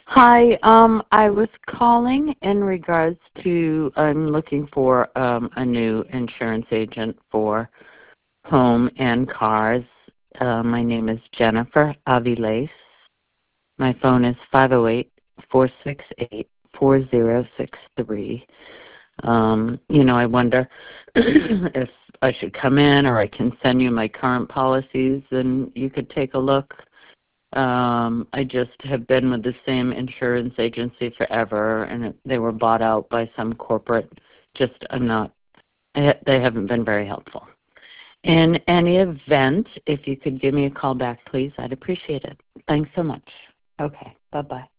Hi, I was calling in regards to, I'm looking for a new insurance agent for home and cars. My name is Jennifer Aviles. My phone is 508-468-4063. I wonder if I should come in or I can send you my current policies and you could take a look. I just have been with the same insurance agency forever, and they were bought out by some corporate. They haven't been very helpful. In any event, if you could give me a call back, please, I'd appreciate it. Thanks so much. Okay, bye-bye.